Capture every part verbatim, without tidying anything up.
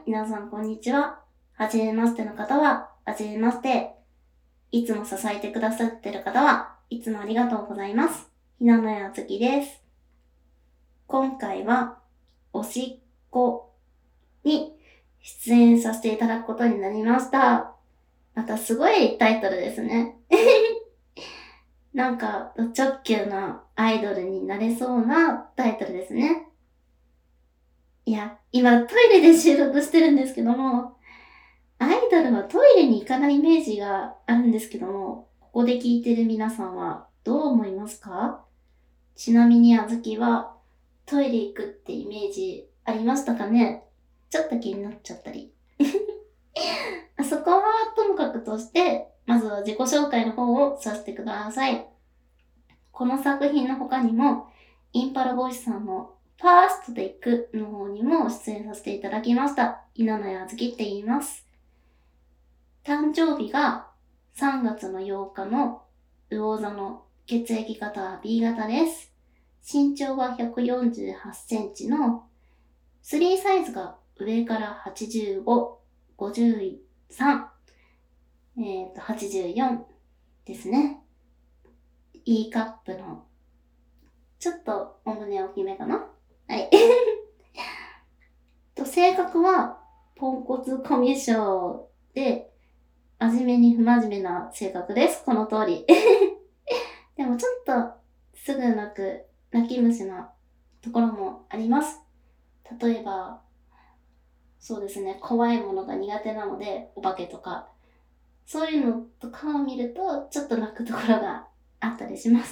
皆さんこんにちは。はじめましての方は、はじめまして。いつも支えてくださってる方は、いつもありがとうございます。ひなのやつきです。今回は、おしっこに出演させていただくことになりました。またすごいタイトルですね。なんか、ド直球なアイドルになれそうなタイトルですね。いや、今トイレで収録してるんですけども、アイドルはトイレに行かないイメージがあるんですけども、ここで聞いてる皆さんはどう思いますか？ちなみにあずきはトイレ行くってイメージありましたかね？ちょっと気になっちゃったり。あそこはともかくとして、まずは自己紹介の方をさせてください。この作品の他にも、インパラボイスさんのファーストで行くの方にも出演させていただきました。稲野あずきって言います。誕生日がさんがつのようかの魚座の血液型は ビー 型です。身長はひゃくよんじゅうはちセンチのスリーサイズが上からはちじゅうご、ごじゅうさん、えっと、はちじゅうよんですね。E カップの、ちょっとお胸大きめかな？はい。と、性格は、ポンコツコミュ障で、真面目に不真面目な性格です。この通り。でもちょっと、すぐ泣く、泣き虫なところもあります。例えば、そうですね、怖いものが苦手なので、お化けとか、そういうのとかを見ると、ちょっと泣くところがあったりします。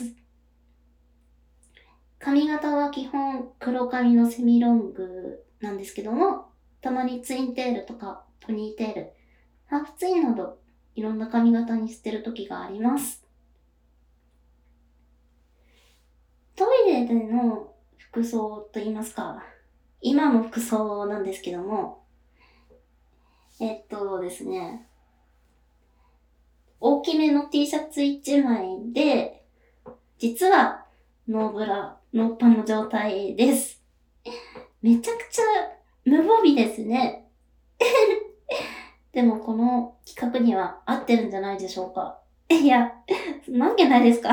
髪型は基本黒髪のセミロングなんですけども、たまにツインテールとかポニーテール、ハーフツインなどいろんな髪型にしてる時があります。トイレでの服装と言いますか、今の服装なんですけども、えっとですね、大きめの T シャツいちまいで、実はノーブラ、ノーパンの状態です。めちゃくちゃ無防備ですね。でもこの企画には合ってるんじゃないでしょうか。いや、なわけないですか？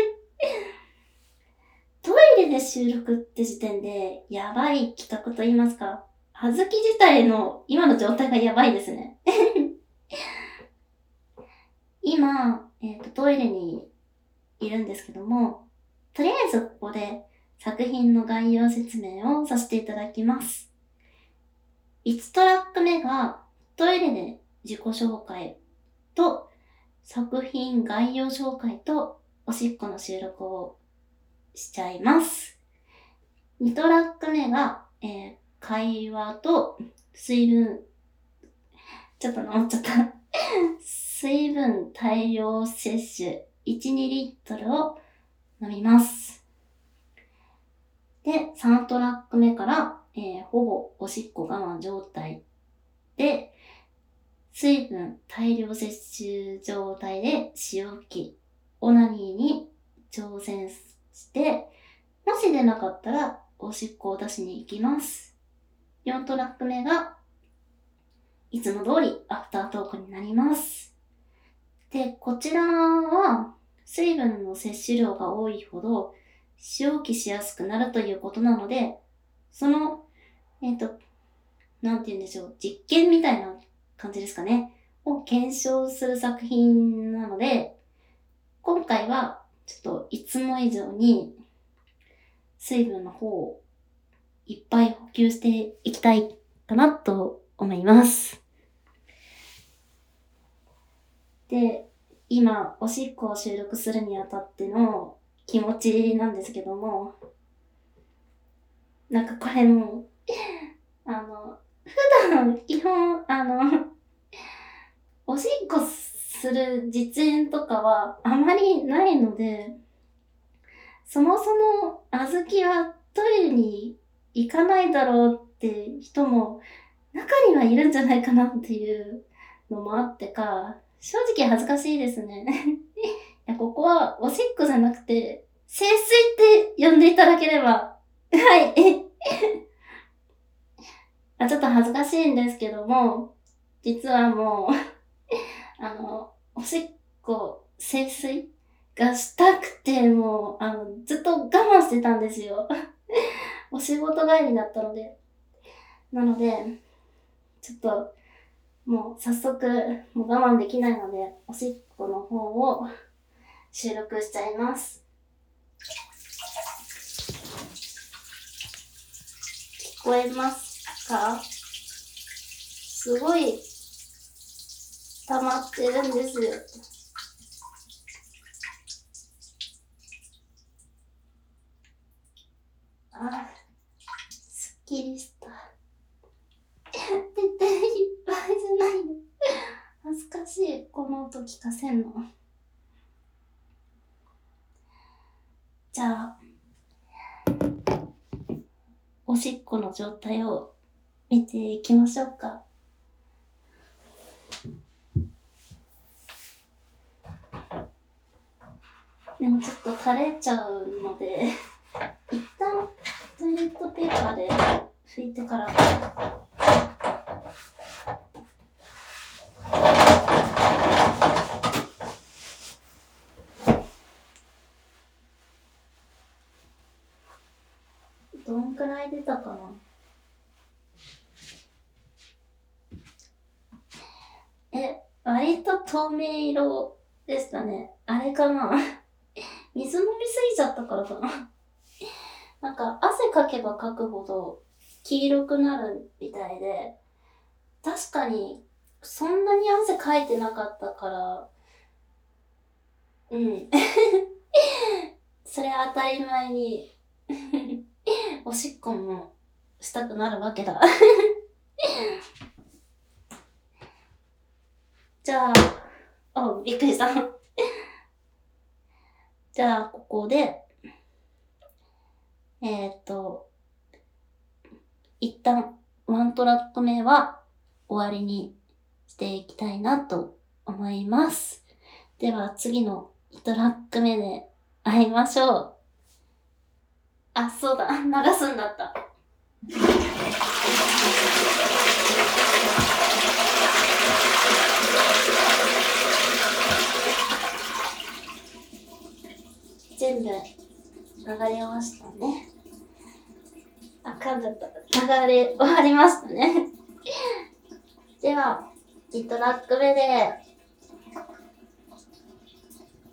トイレで収録って時点でやばい企画と言いますか、はずき自体の今の状態がやばいですね。今、えっと、トイレにいるんですけども、とりあえずここで作品の概要説明をさせていただきます。いちトラック目がトイレで自己紹介と作品概要紹介とおしっこの収録をしちゃいます。にトラック目が、えー、会話と水分、ちょっと飲っちゃった。水分大量摂取いち、にリットルを飲みます。で、さんトラック目から、えー、ほぼおしっこ我慢状態で、水分大量摂取状態で使用期、オナニーに挑戦して、もし出なかったらおしっこを出しに行きます。よんトラック目が、いつも通りアフタートークになります。で、こちらは水分の摂取量が多いほど使用期しやすくなるということなので、その、えっと、なんて言うんでしょう、実験みたいな感じですかね、を検証する作品なので、今回はちょっといつも以上に水分の方をいっぱい補給していきたいかなと思います。で、今おしっこを収録するにあたっての気持ちなんですけども、なんかこれもあの普段基本あのおしっこする実演とかはあまりないので、そもそもあずきはトイレに行かないだろうって人も中にはいるんじゃないかなっていうのもあってか、正直恥ずかしいですね。いや、ここはおしっこじゃなくて聖水って呼んでいただければ。はい。 あ、ちょっと恥ずかしいんですけども、実はもう、あの、おしっこ、清水がしたくて、もう、あの、ずっと我慢してたんですよ。お仕事帰りだったので。なので、ちょっと、もう早速、もう我慢できないので、おしっこの方を収録しちゃいます。聞こえますか？すごい溜まってるんですよ。あ、すっきりした。絶対いっぱいじゃないの。恥ずかしい、この音聞かせんの。じゃあ、おしっこの状態を見ていきましょうか。でもちょっと垂れちゃうので、一旦トイレットペーパーで拭いてから。どんくらい出たかな。え、割と透明色でしたね。あれかな水飲みすぎちゃったからかななんか汗かけばかくほど黄色くなるみたいで、確かにそんなに汗かいてなかったから、うん。それは当たり前におしっこもしたくなるわけだ。じゃあ、あ、びっくりした。じゃあ、ここで、えっと、一旦ワントラック目は終わりにしていきたいなと思います。では次のトラック目で会いましょう。あ、そうだ、流すんだった。全部流れましたね。あ、噛んじゃった。流れ終わりましたね。では、トラック目で